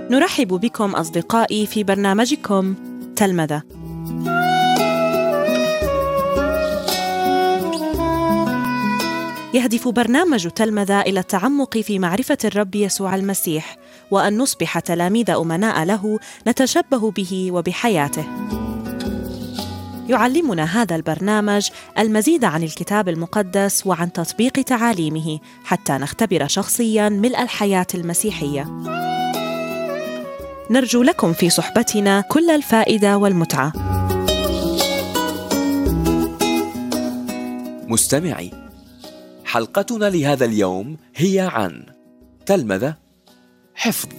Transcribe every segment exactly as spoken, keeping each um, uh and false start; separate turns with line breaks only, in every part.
نرحب بكم أصدقائي في برنامجكم تلمذة. يهدف برنامج تلمذة إلى التعمق في معرفة الرب يسوع المسيح، وأن نصبح تلاميذ أمناء له نتشبه به وبحياته. يعلمنا هذا البرنامج المزيد عن الكتاب المقدس وعن تطبيق تعاليمه حتى نختبر شخصياً ملء الحياة المسيحية. نرجو لكم في صحبتنا كل الفائدة والمتعة.
مستمعي، حلقتنا لهذا اليوم هي عن تلمذة حفظ.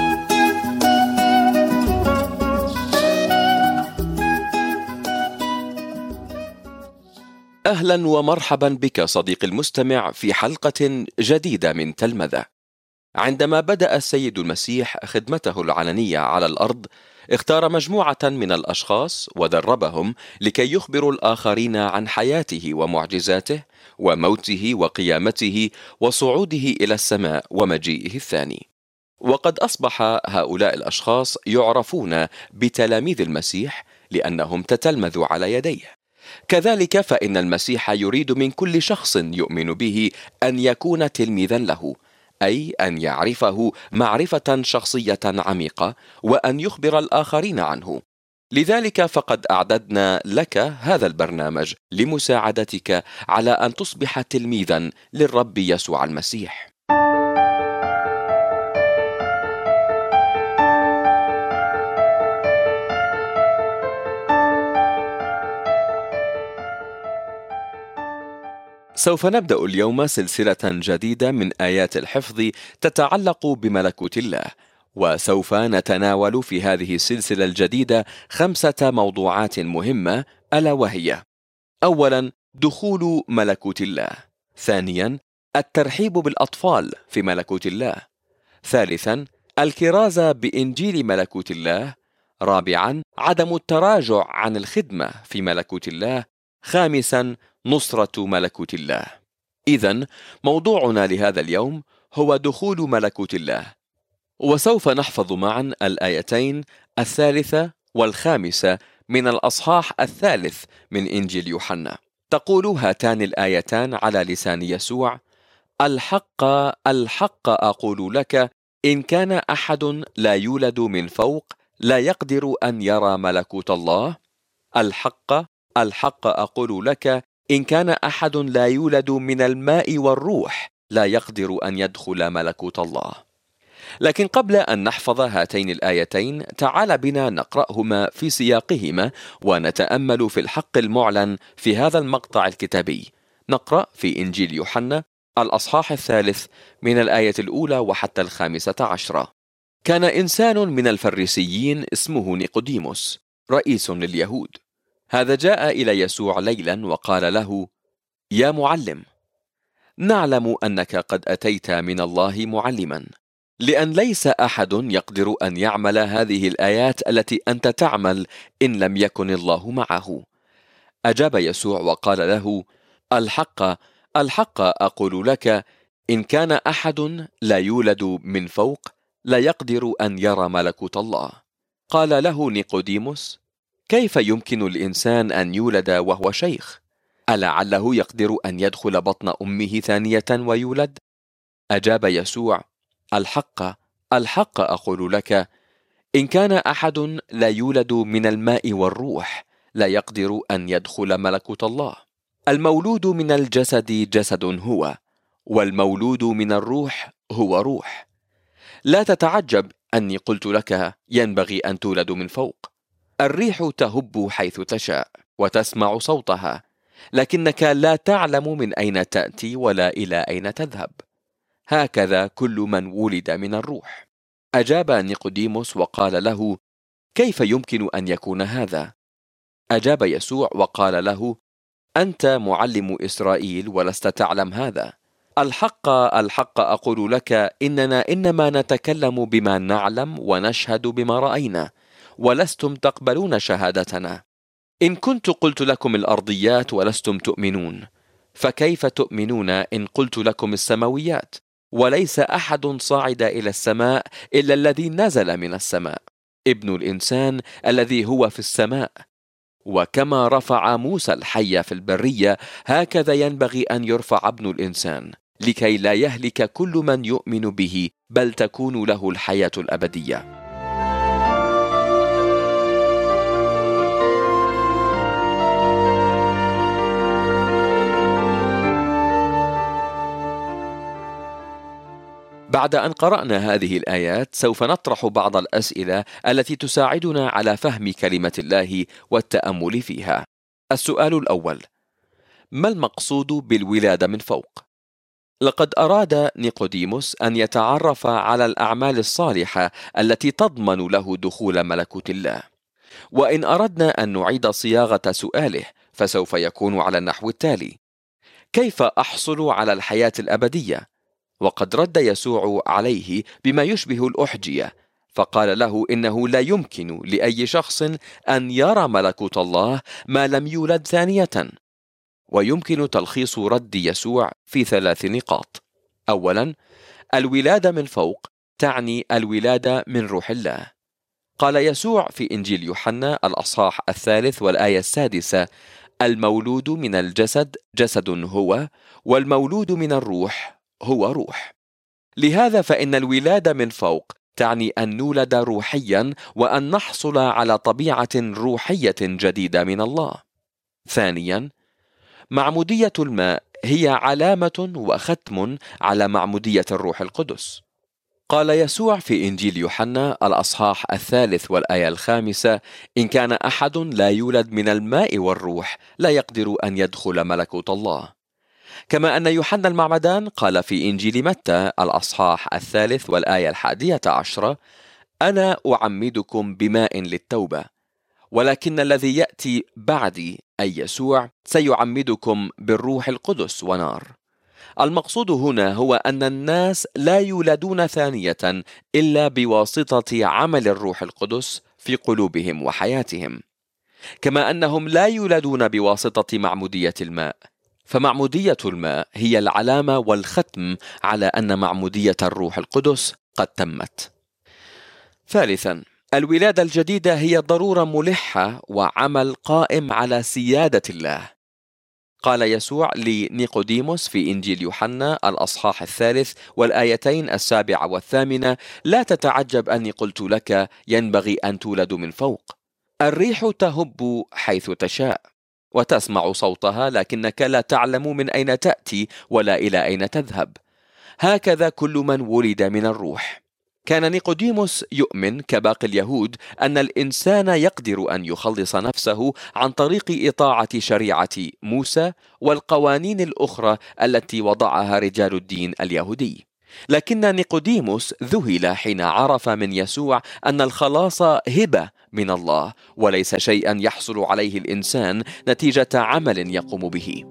أهلا ومرحبا بك صديقي المستمع في حلقة جديدة من تلمذة. عندما بدأ السيد المسيح خدمته العلنية على الأرض، اختار مجموعة من الأشخاص ودربهم لكي يخبروا الآخرين عن حياته ومعجزاته وموته وقيامته وصعوده إلى السماء ومجيئه الثاني. وقد أصبح هؤلاء الأشخاص يعرفون بتلاميذ المسيح لأنهم تتلمذوا على يديه. كذلك فإن المسيح يريد من كل شخص يؤمن به أن يكون تلميذا له، أي أن يعرفه معرفة شخصية عميقة وأن يخبر الآخرين عنه. لذلك فقد أعددنا لك هذا البرنامج لمساعدتك على أن تصبح تلميذا للرب يسوع المسيح. سوف نبدأ اليوم سلسلة جديدة من آيات الحفظ تتعلق بملكوت الله، وسوف نتناول في هذه السلسلة الجديدة خمسة موضوعات مهمة، ألا وهي: أولا، دخول ملكوت الله. ثانيا، الترحيب بالأطفال في ملكوت الله. ثالثا، الكرازة بإنجيل ملكوت الله. رابعا، عدم التراجع عن الخدمة في ملكوت الله. خامسا، نصرة ملكوت الله. إذن موضوعنا لهذا اليوم هو دخول ملكوت الله، وسوف نحفظ معا الآيتين الثالثة والخامسة من الأصحاح الثالث من إنجيل يوحنا. تقول هاتان الآيتان على لسان يسوع: الحق الحق أقول لك، إن كان أحد لا يولد من فوق لا يقدر أن يرى ملكوت الله. الحق الحق أقول لك، إن كان أحد لا يولد من الماء والروح لا يقدر أن يدخل ملكوت الله. لكن قبل أن نحفظ هاتين الآيتين، تعال بنا نقرأهما في سياقهما ونتأمل في الحق المعلن في هذا المقطع الكتابي. نقرأ في إنجيل يوحنا الأصحاح الثالث من الآية الأولى وحتى الخامسة عشرة. كان إنسان من الفريسيين اسمه نيقوديموس، رئيس لليهود. هذا جاء إلى يسوع ليلا وقال له: يا معلم، نعلم أنك قد أتيت من الله معلما، لأن ليس أحد يقدر أن يعمل هذه الآيات التي أنت تعمل إن لم يكن الله معه. أجاب يسوع وقال له: الحق الحق أقول لك، إن كان أحد لا يولد من فوق لا يقدر أن يرى ملكوت الله. قال له نيقوديموس: كيف يمكن الإنسان أن يولد وهو شيخ؟ ألعله يقدر أن يدخل بطن أمه ثانية ويولد؟ أجاب يسوع: الحق الحق أقول لك، إن كان أحد لا يولد من الماء والروح لا يقدر أن يدخل ملكوت الله. المولود من الجسد جسد هو، والمولود من الروح هو روح. لا تتعجب أني قلت لك ينبغي أن تولد من فوق. الريح تهب حيث تشاء وتسمع صوتها، لكنك لا تعلم من أين تأتي ولا إلى أين تذهب. هكذا كل من ولد من الروح. أجاب نيقوديموس وقال له: كيف يمكن أن يكون هذا؟ أجاب يسوع وقال له: أنت معلم إسرائيل ولست تعلم هذا؟ الحق الحق أقول لك، إننا إنما نتكلم بما نعلم ونشهد بما رأينا، ولستم تقبلون شهادتنا. إن كنت قلت لكم الأرضيات ولستم تؤمنون، فكيف تؤمنون إن قلت لكم السماويات؟ وليس أحد صعد إلى السماء إلا الذي نزل من السماء، ابن الإنسان الذي هو في السماء. وكما رفع موسى الحي في البرية، هكذا ينبغي أن يرفع ابن الإنسان، لكي لا يهلك كل من يؤمن به، بل تكون له الحياة الأبدية. بعد أن قرأنا هذه الآيات، سوف نطرح بعض الأسئلة التي تساعدنا على فهم كلمة الله والتأمل فيها. السؤال الأول: ما المقصود بالولادة من فوق؟ لقد أراد نيقوديموس أن يتعرف على الأعمال الصالحة التي تضمن له دخول ملكوت الله. وإن أردنا أن نعيد صياغة سؤاله فسوف يكون على النحو التالي: كيف أحصل على الحياة الأبدية؟ وقد رد يسوع عليه بما يشبه الأحجية، فقال له إنه لا يمكن لأي شخص أن يرى ملكوت الله ما لم يولد ثانية. ويمكن تلخيص رد يسوع في ثلاث نقاط. أولا، الولادة من فوق تعني الولادة من روح الله. قال يسوع في إنجيل يوحنا الأصحاح الثالث والآية السادسة: المولود من الجسد جسد هو، والمولود من الروح هو روح. لهذا فإن الولادة من فوق تعني أن نولد روحيا، وأن نحصل على طبيعة روحية جديدة من الله. ثانيا، معمودية الماء هي علامة وختم على معمودية الروح القدس. قال يسوع في إنجيل يوحنا الأصحاح الثالث والآية الخامسة: إن كان أحد لا يولد من الماء والروح لا يقدر أن يدخل ملكوت الله. كما أن يوحنا المعمدان قال في إنجيل متى الأصحاح الثالث والآية الحادية عشرة: أنا أعمدكم بماء للتوبة، ولكن الذي يأتي بعدي أي يسوع سيعمدكم بالروح القدس ونار. المقصود هنا هو أن الناس لا يولدون ثانية إلا بواسطة عمل الروح القدس في قلوبهم وحياتهم، كما أنهم لا يولدون بواسطة معمودية الماء. فمعمودية الماء هي العلامة والختم على أن معمودية الروح القدس قد تمت. ثالثا، الولادة الجديدة هي ضرورة ملحة وعمل قائم على سيادة الله. قال يسوع لنيقوديموس في إنجيل يوحنا الأصحاح الثالث والآيتين السابعة والثامنة: لا تتعجب أني قلت لك ينبغي أن تولد من فوق. الريح تهب حيث تشاء وتسمع صوتها، لكنك لا تعلم من أين تأتي ولا إلى أين تذهب. هكذا كل من ولد من الروح. كان نيقوديموس يؤمن كباقي اليهود أن الإنسان يقدر أن يخلص نفسه عن طريق إطاعة شريعة موسى والقوانين الأخرى التي وضعها رجال الدين اليهودي. لكن نيقوديموس ذهل حين عرف من يسوع أن الخلاص هبة من الله، وليس شيئا يحصل عليه الإنسان نتيجة عمل يقوم به.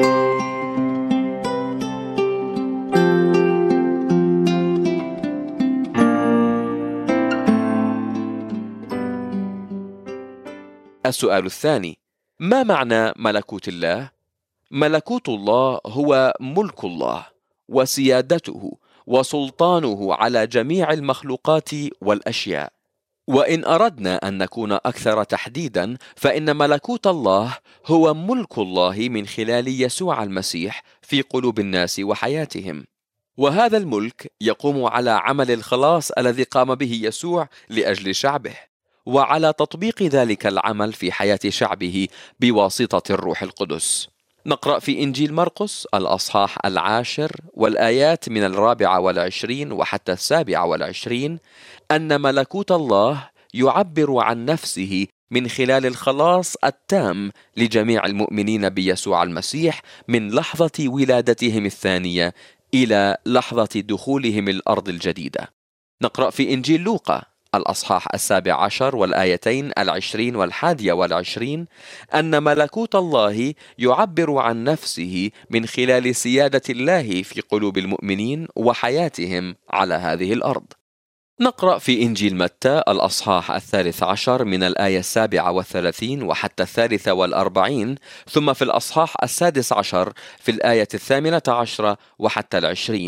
السؤال الثاني: ما معنى ملكوت الله؟ ملكوت الله هو ملك الله وسيادته وسلطانه على جميع المخلوقات والأشياء. وإن أردنا أن نكون أكثر تحديدا، فإن ملكوت الله هو ملك الله من خلال يسوع المسيح في قلوب الناس وحياتهم. وهذا الملك يقوم على عمل الخلاص الذي قام به يسوع لأجل شعبه، وعلى تطبيق ذلك العمل في حياة شعبه بواسطة الروح القدس. نقرأ في إنجيل مرقس الأصحاح العاشر والآيات من الرابعة والعشرين وحتى السابعة والعشرين أن ملكوت الله يعبر عن نفسه من خلال الخلاص التام لجميع المؤمنين بيسوع المسيح من لحظة ولادتهم الثانية إلى لحظة دخولهم الأرض الجديدة. نقرأ في إنجيل لوقا الأصحاح السابع عشر والآيتين العشرين والحادية والعشرين أن ملكوت الله يعبر عن نفسه من خلال سيادة الله في قلوب المؤمنين وحياتهم على هذه الأرض. نقرأ في إنجيل متى الأصحاح الثالث عشر من الآية السابعة والثلاثين وحتى الثالثة والأربعين، ثم في الأصحاح السادس عشر في الآية الثامنة عشرة وحتى العشرين،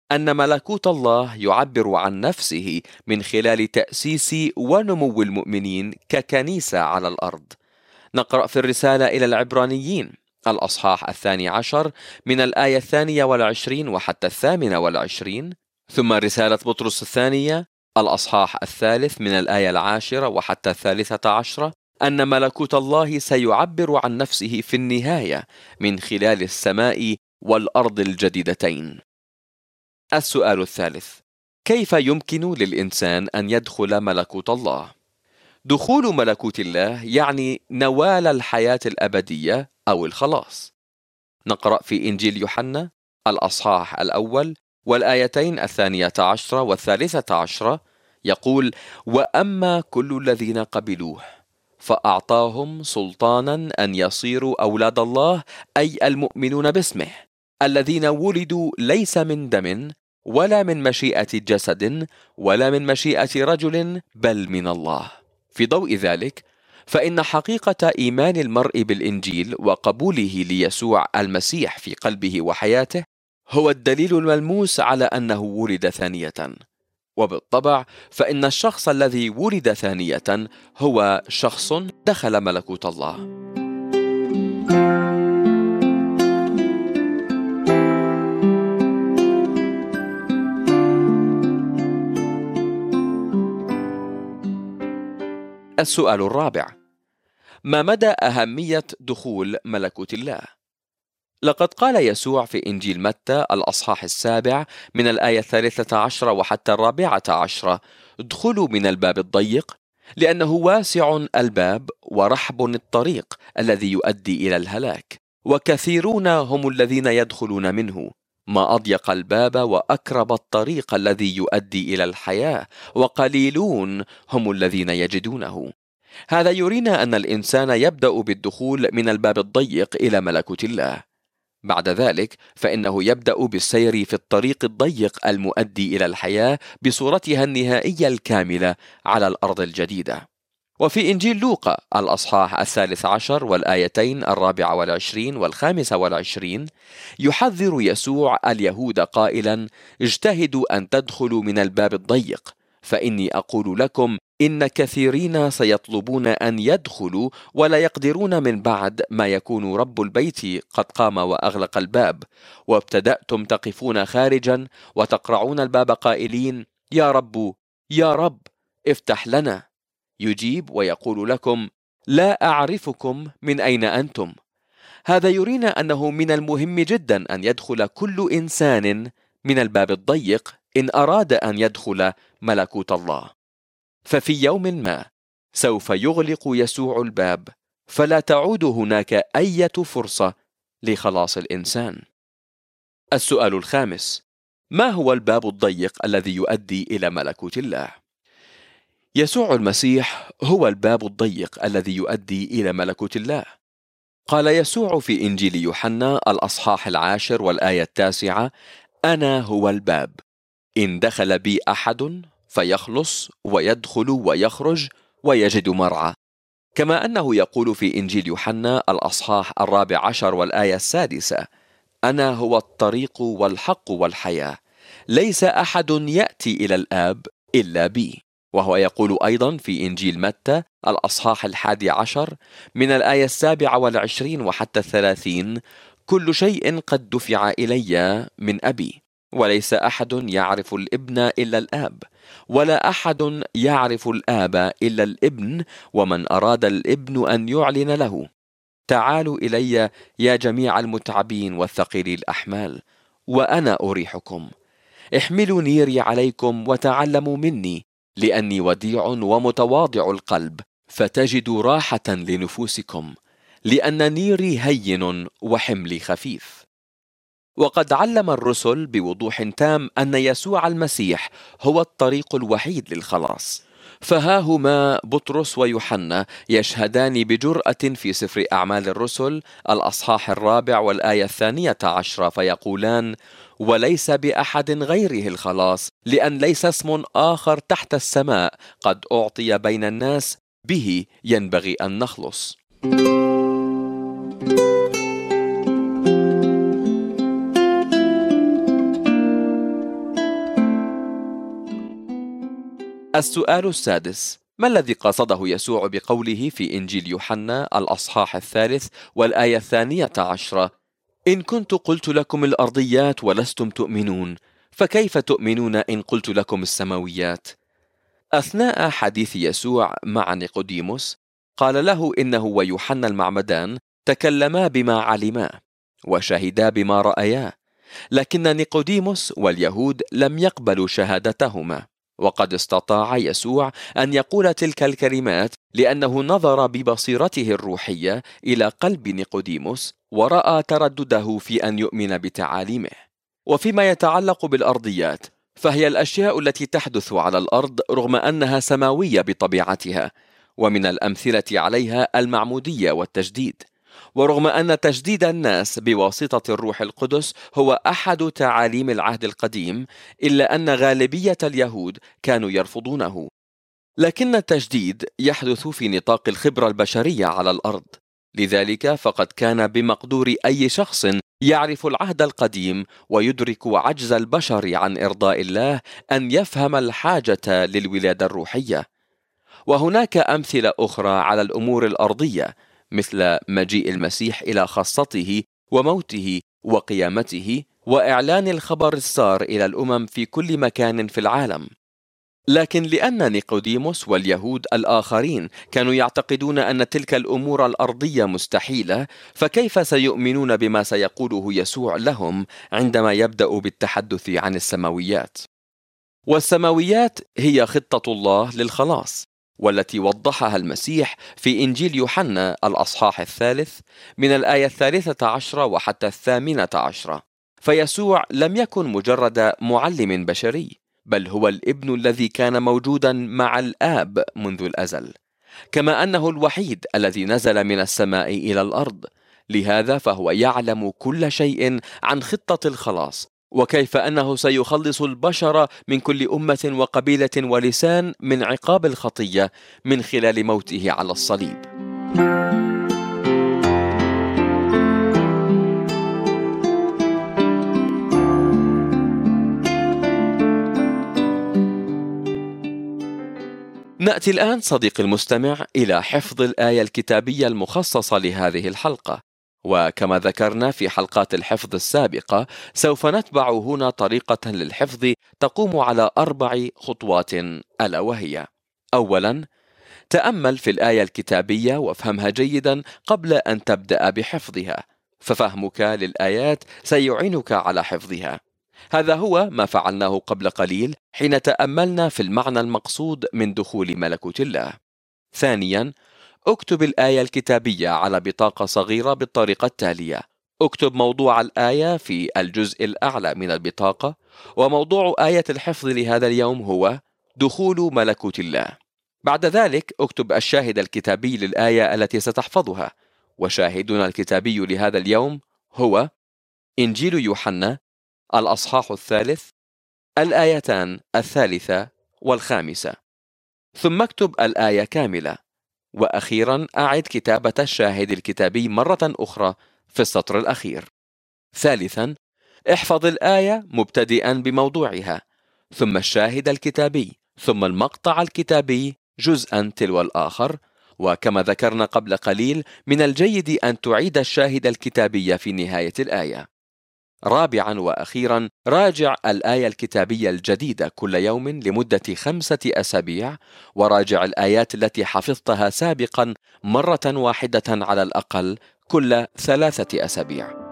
أن ملكوت الله يعبر عن نفسه من خلال تأسيس ونمو المؤمنين ككنيسة على الأرض. نقرأ في الرسالة إلى العبرانيين الأصحاح الثاني عشر من الآية الثانية والعشرين وحتى الثامنة والعشرين، ثم رسالة بطرس الثانية الأصحاح الثالث من الآية العاشرة وحتى الثالثة عشرة، أن ملكوت الله سيعبر عن نفسه في النهاية من خلال السماء والأرض الجديدتين. السؤال الثالث: كيف يمكن للإنسان أن يدخل ملكوت الله؟ دخول ملكوت الله يعني نوال الحياة الأبدية أو الخلاص. نقرأ في إنجيل يوحنا الأصحاح الأول والآيتين الثانية عشرة والثالثة عشرة، يقول: وأما كل الذين قبلوه فأعطاهم سلطانا أن يصيروا أولاد الله، أي المؤمنون باسمه، الذين ولدوا ليس من دم ولا من مشيئة جسد ولا من مشيئة رجل بل من الله. في ضوء ذلك فإن حقيقة إيمان المرء بالإنجيل وقبوله ليسوع المسيح في قلبه وحياته هو الدليل الملموس على أنه ولد ثانية. وبالطبع فإن الشخص الذي ولد ثانية هو شخص دخل ملكوت الله. السؤال الرابع: ما مدى أهمية دخول ملكوت الله؟ لقد قال يسوع في إنجيل متى الأصحاح السابع من الآية الثالثة عشرة وحتى الرابعة عشرة: ادخلوا من الباب الضيق لأنه واسع الباب ورحب الطريق الذي يؤدي إلى الهلاك، وكثيرون هم الذين يدخلون منه. ما أضيق الباب وأكرب الطريق الذي يؤدي إلى الحياة، وقليلون هم الذين يجدونه. هذا يرينا أن الإنسان يبدأ بالدخول من الباب الضيق إلى ملكوت الله. بعد ذلك فإنه يبدأ بالسير في الطريق الضيق المؤدي إلى الحياة بصورتها النهائية الكاملة على الأرض الجديدة. وفي إنجيل لوقا الأصحاح الثالث عشر والآيتين الرابعة والعشرين والخامسة والعشرين يحذر يسوع اليهود قائلا: اجتهدوا أن تدخلوا من الباب الضيق، فإني أقول لكم إن كثيرين سيطلبون أن يدخلوا ولا يقدرون من بعد ما يكون رب البيت قد قام وأغلق الباب، وابتدأتم تقفون خارجا وتقرعون الباب قائلين: يا رب يا رب افتح لنا. يجيب ويقول لكم: لا أعرفكم، من أين أنتم؟ هذا يرينا أنه من المهم جدا أن يدخل كل إنسان من الباب الضيق إن أراد أن يدخل ملكوت الله. ففي يوم ما سوف يغلق يسوع الباب، فلا تعود هناك أي فرصة لخلاص الإنسان. السؤال الخامس: ما هو الباب الضيق الذي يؤدي إلى ملكوت الله؟ يسوع المسيح هو الباب الضيق الذي يؤدي إلى ملكوت الله. قال يسوع في إنجيل يوحنا الأصحاح العاشر والآية التاسعة: أنا هو الباب، إن دخل بي أحد فيخلص ويدخل ويخرج ويجد مرعى. كما أنه يقول في إنجيل يوحنا الأصحاح الرابع عشر والآية السادسة: أنا هو الطريق والحق والحياة، ليس أحد يأتي إلى الآب إلا بي. وهو يقول أيضا في إنجيل متى الأصحاح الحادي عشر من الآية السابعة والعشرين وحتى الثلاثين: كل شيء قد دفع إلي من أبي، وليس أحد يعرف الابن إلا الآب، ولا أحد يعرف الآب إلا الابن، ومن أراد الابن أن يعلن له. تعالوا إلي يا جميع المتعبين والثقيلي الأحمال، وأنا أريحكم. احملوا نيري عليكم وتعلموا مني، لأني وديع ومتواضع القلب، فتجدوا راحة لنفوسكم، لأن نيري هين وحملي خفيف. وقد علم الرسل بوضوح تام أن يسوع المسيح هو الطريق الوحيد للخلاص. فها هما بطرس ويوحنا يشهدان بجرأة في سفر أعمال الرسل الأصحاح الرابع والآية الثانية عشرة، فيقولان: وليس بأحد غيره الخلاص، لأن ليس اسم آخر تحت السماء قد أعطي بين الناس به ينبغي أن نخلص. السؤال السادس: ما الذي قصده يسوع بقوله في إنجيل يوحنا الأصحاح الثالث والآية الثانية عشرة: إن كنت قلت لكم الأرضيات ولستم تؤمنون، فكيف تؤمنون إن قلت لكم السماويات؟ أثناء حديث يسوع مع نيقوديموس قال له إنه ويوحنا المعمدان تكلما بما علما وشهدا بما رأيا، لكن نيقوديموس واليهود لم يقبلوا شهادتهما، وقد استطاع يسوع أن يقول تلك الكلمات لأنه نظر ببصيرته الروحية إلى قلب نيقوديموس ورأى تردده في أن يؤمن بتعاليمه. وفيما يتعلق بالأرضيات، فهي الأشياء التي تحدث على الأرض رغم أنها سماوية بطبيعتها، ومن الأمثلة عليها المعمودية والتجديد. ورغم أن تجديد الناس بواسطة الروح القدس هو أحد تعاليم العهد القديم، إلا أن غالبية اليهود كانوا يرفضونه. لكن التجديد يحدث في نطاق الخبرة البشرية على الأرض، لذلك فقد كان بمقدور أي شخص يعرف العهد القديم ويدرك عجز البشر عن إرضاء الله أن يفهم الحاجة للولادة الروحية. وهناك أمثلة أخرى على الأمور الأرضية، مثل مجيء المسيح إلى خاصته وموته وقيامته وإعلان الخبر السار إلى الأمم في كل مكان في العالم. لكن لأن نيقوديموس واليهود الآخرين كانوا يعتقدون أن تلك الأمور الأرضية مستحيلة، فكيف سيؤمنون بما سيقوله يسوع لهم عندما يبدأ بالتحدث عن السماويات؟ والسماويات هي خطة الله للخلاص، والتي وضحها المسيح في إنجيل يوحنا الأصحاح الثالث من الآية الثالثة عشرة وحتى الثامنة عشرة. فيسوع لم يكن مجرد معلم بشري، بل هو الابن الذي كان موجودا مع الآب منذ الأزل، كما أنه الوحيد الذي نزل من السماء إلى الأرض. لهذا فهو يعلم كل شيء عن خطة الخلاص، وكيف أنه سيخلص البشر من كل أمة وقبيلة ولسان من عقاب الخطية من خلال موته على الصليب. نأتي الآن صديقي المستمع إلى حفظ الآية الكتابية المخصصة لهذه الحلقة. وكما ذكرنا في حلقات الحفظ السابقة، سوف نتبع هنا طريقة للحفظ تقوم على أربع خطوات، ألا وهي: أولا، تأمل في الآية الكتابية وافهمها جيدا قبل أن تبدأ بحفظها، ففهمك للآيات سيعينك على حفظها. هذا هو ما فعلناه قبل قليل حين تأملنا في المعنى المقصود من دخول ملكوت الله. ثانيا، اكتب الآية الكتابية على بطاقة صغيرة بالطريقة التالية: اكتب موضوع الآية في الجزء الأعلى من البطاقة، وموضوع آية الحفظ لهذا اليوم هو دخول ملكوت الله. بعد ذلك اكتب الشاهد الكتابي للآية التي ستحفظها، وشاهدنا الكتابي لهذا اليوم هو إنجيل يوحنا الأصحاح الثالث الآيتان الثالثة والخامسة. ثم اكتب الآية كاملة، وأخيرا أعد كتابة الشاهد الكتابي مرة أخرى في السطر الأخير. ثالثا، احفظ الآية مبتدئا بموضوعها، ثم الشاهد الكتابي، ثم المقطع الكتابي جزءا تلو الآخر. وكما ذكرنا قبل قليل، من الجيد أن تعيد الشاهد الكتابي في نهاية الآية. رابعا وأخيرا، راجع الآية الكتابية الجديدة كل يوم لمدة خمسة أسابيع، وراجع الآيات التي حفظتها سابقا مرة واحدة على الأقل كل ثلاثة أسابيع.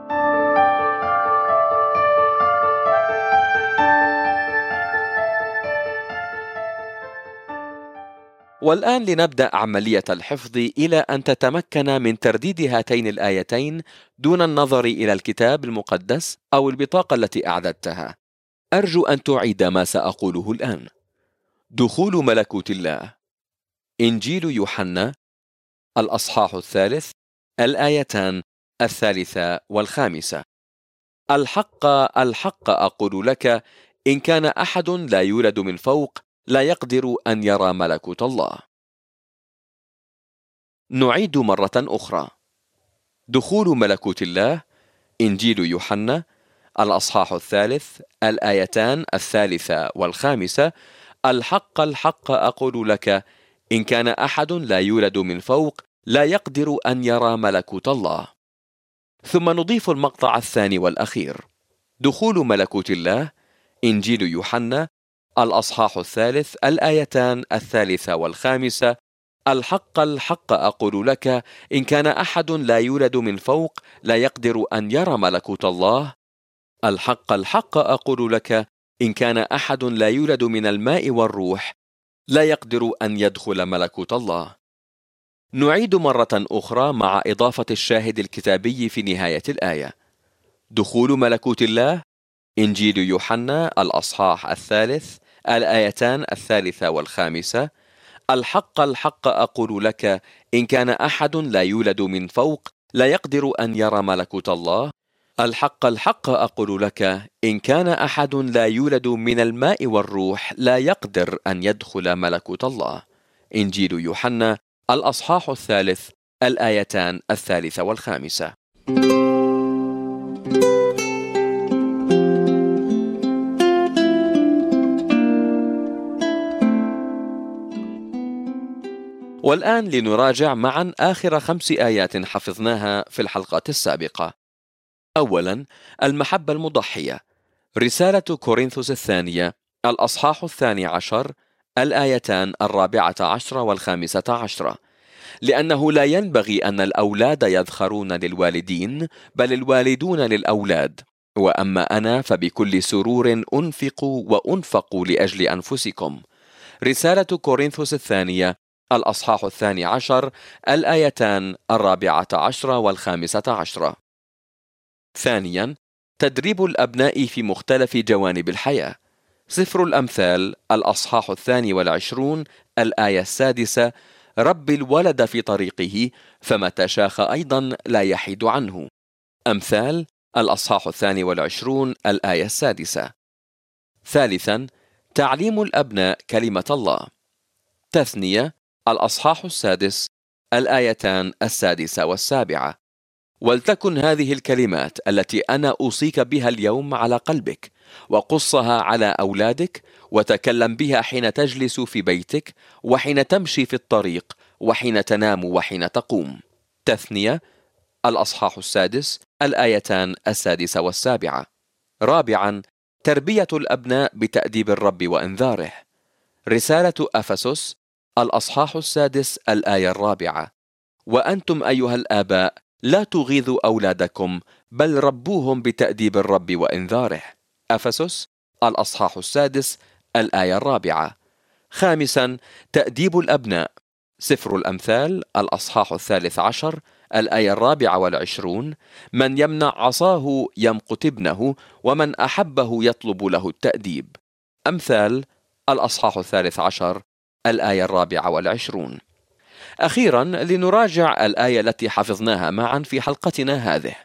والآن لنبدأ عملية الحفظ إلى أن تتمكن من ترديد هاتين الآيتين دون النظر إلى الكتاب المقدس أو البطاقة التي أعددتها. أرجو أن تعيد ما سأقوله الآن: دخول ملكوت الله، إنجيل يوحنا الأصحاح الثالث الآيتان الثالثة والخامسة. الحق الحق أقول لك، إن كان أحد لا يولد من فوق لا يقدر أن يرى ملكوت الله. نعيد مرة أخرى: دخول ملكوت الله، إنجيل يوحنا الأصحاح الثالث الآيتان الثالثة والخامسة. الحق الحق أقول لك إن كان أحد لا يولد من فوق لا يقدر أن يرى ملكوت الله. ثم نضيف المقطع الثاني والأخير: دخول ملكوت الله، إنجيل يوحنا الأصحاح الثالث الآيتان الثالثة والخامسة: الحق الحق أقول لك إن كان أحد لا يولد من فوق لا يقدر أن يرى ملكوت الله. الحق الحق أقول لك إن كان أحد لا يولد من الماء والروح لا يقدر أن يدخل ملكوت الله. نعيد مرة أخرى مع إضافة الشاهد الكتابي في نهاية الآية: دخول ملكوت الله، إنجيل يوحنا الأصحاح الثالث الآيتان الثالثة والخامسة: الحق الحق أقول لك إن كان أحد لا يولد من فوق لا يقدر أن يرى ملكوت الله. الحق الحق أقول لك إن كان أحد لا يولد من الماء والروح لا يقدر أن يدخل ملكوت الله. إنجيل يوحنا الأصحاح الثالث الآيتان الثالثة والخامسة. والآن لنراجع معا آخر خمس آيات حفظناها في الحلقات السابقة. أولا، المحبة المضحية، رسالة كورنثوس الثانية الأصحاح الثاني عشر الآيتان الرابعة عشرة والخامسة عشرة: لأنه لا ينبغي أن الأولاد يذخرون للوالدين بل الوالدون للأولاد، وأما أنا فبكل سرور أنفق وأنفق لأجل أنفسكم. رسالة كورنثوس الثانية الأصحاح الثاني عشر الآيتان الرابعة عشرة والخامسة عشرة. ثانيا، تدريب الأبناء في مختلف جوانب الحياة، سفر الأمثال الأصحاح الثاني والعشرون الآية السادسة: رب الولد في طريقه فمتى شاخ أيضا لا يحيد عنه. أمثال الأصحاح الثاني والعشرون الآية السادسة. ثالثا، تعليم الأبناء كلمة الله، تثنية الأصحاح السادس الآيتان السادسة والسابعة: ولتكن هذه الكلمات التي أنا أوصيك بها اليوم على قلبك، وقصها على أولادك، وتكلم بها حين تجلس في بيتك، وحين تمشي في الطريق، وحين تنام، وحين تقوم. تثنية الأصحاح السادس الآيتان السادسة والسابعة. رابعا، تربية الأبناء بتأديب الرب وإنذاره، رسالة أفسس الأصحاح السادس الآية الرابعة: وأنتم أيها الآباء لا تغيظوا أولادكم بل ربوهم بتأديب الرب وإنذاره، أفسس الأصحاح السادس الآية الرابعة. خامسا، تأديب الأبناء، سفر الأمثال الأصحاح الثالث عشر الآية الرابعة والعشرون: من يمنع عصاه يمقت ابنه، ومن أحبه يطلب له التأديب. أمثال الأصحاح الثالث عشر الآية الرابعة والعشرون. أخيرا، لنراجع الآية التي حفظناها معا في حلقتنا هذه: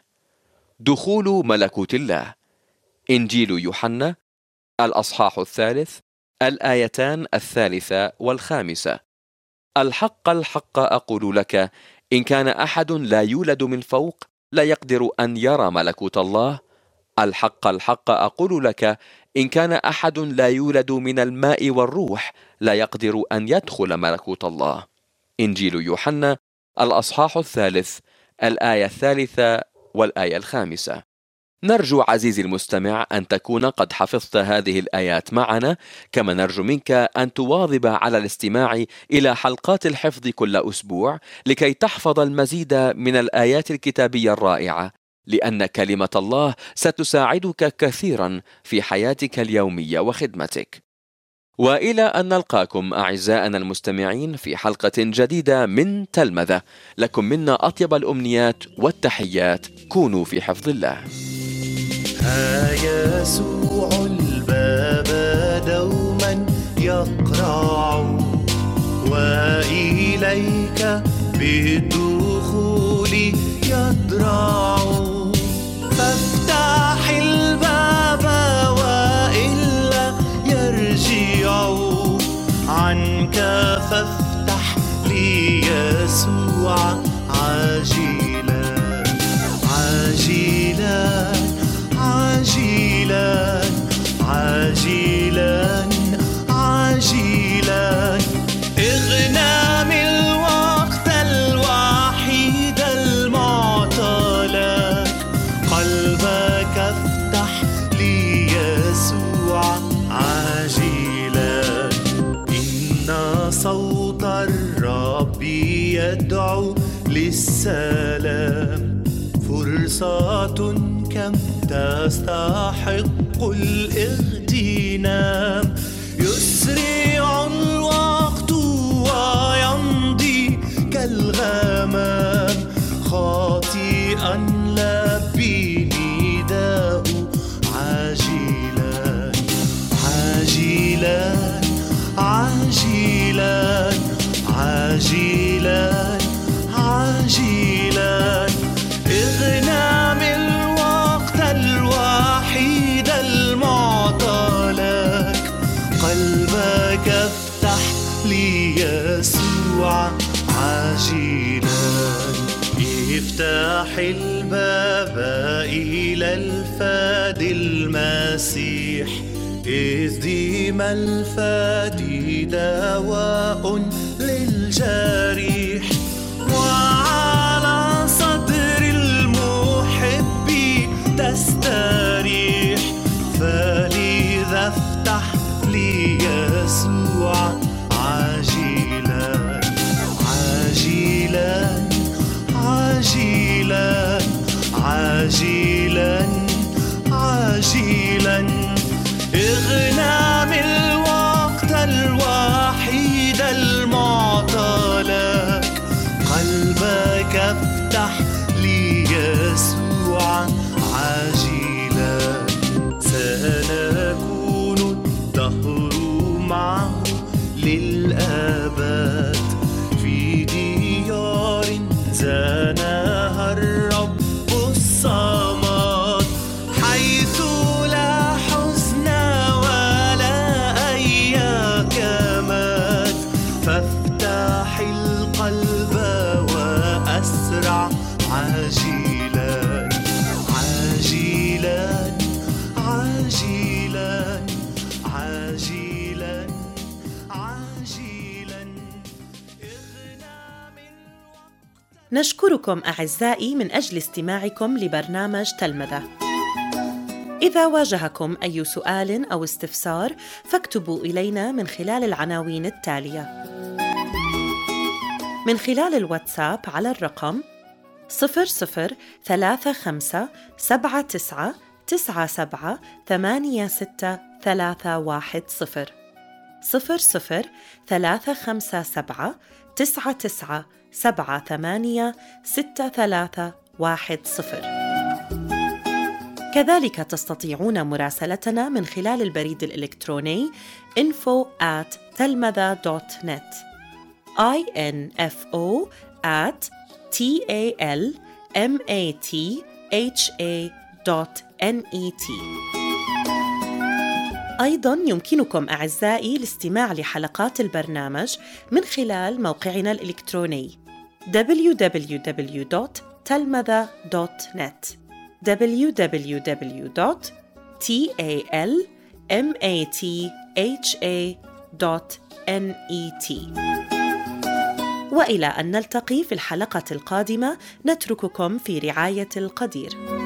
دخول ملكوت الله، إنجيل يوحنا الأصحاح الثالث الآيتان الثالثة والخامسة: الحق الحق أقول لك إن كان أحد لا يولد من فوق لا يقدر أن يرى ملكوت الله. الحق الحق أقول لك إن كان أحد لا يولد من الماء والروح لا يقدر أن يدخل ملكوت الله. إنجيل يوحنا الأصحاح الثالث الآية الثالثة والآية الخامسة. نرجو عزيزي المستمع أن تكون قد حفظت هذه الآيات معنا، كما نرجو منك أن تواظب على الاستماع إلى حلقات الحفظ كل أسبوع لكي تحفظ المزيد من الآيات الكتابية الرائعة، لأن كلمة الله ستساعدك كثيرا في حياتك اليومية وخدمتك. وإلى أن نلقاكم أعزائنا المستمعين في حلقة جديدة من تلمذة، لكم منا أطيب الأمنيات والتحيات. كونوا في حفظ الله.
ها يسوع الباب دوما يقرع، وإليك بالدخول يضرع، فافتح الباب وإلا يرجع عنك، فافتح ليسوع عاجلا عاجلا عاجلا عاجلا عاجلا. يدعو للسلام. فرصة كم تستحق الاغتنام. يسرع الوقت ويمضي كالغمام، خاطئا لبي نداه عاجلا عاجلا عاجلا عاجلا عاجلا. اغنم الوقت الوحيد المعطى لك، قلبك افتح ليسوع عاجلا. افتح الباب إلى الفادي المسيح، إذ ديم الفادي دواء للجريح. وعلى صدر المحب تستريح، فلذا افتح ليسوع عاجلا عاجلا عاجلا عاجلا عاجلا. اغنم الوقت الوحيد المعطى لك، قلبك افتح ليسوع عاجلا. سنكون الدهر معه للأبد، في ديار زانها الرب الصمد، حيث لا حزن ولا أي كماد. فافتح القلب وأسرع عاجلا عاجلا عاجلا عاجلا عاجلا.
نشكركم أعزائي من أجل استماعكم لبرنامج تلمذة. إذا واجهكم أي سؤال أو استفسار فاكتبوا إلينا من خلال العناوين التالية: من خلال الواتساب على الرقم صفر صفر ثلاثة خمسة سبعة تسعة تسعة سبعة ثمانية ستة ثلاثة واحد صفر صفر صفر ثلاثة خمسة سبعة تسعة تسعة سبعة ثمانية ستة ثلاثة واحد صفر. كذلك تستطيعون مراسلتنا من خلال البريد الإلكتروني info at telmatha dot net info at talmatha dot net. أيضاً يمكنكم أعزائي الاستماع لحلقات البرنامج من خلال موقعنا الإلكتروني دبليو دبليو دبليو دوت telmatha دوت net دبليو دبليو دبليو دوت talmatha دوت net. وإلى أن نلتقي في الحلقة القادمة، نترككم في رعاية القدير.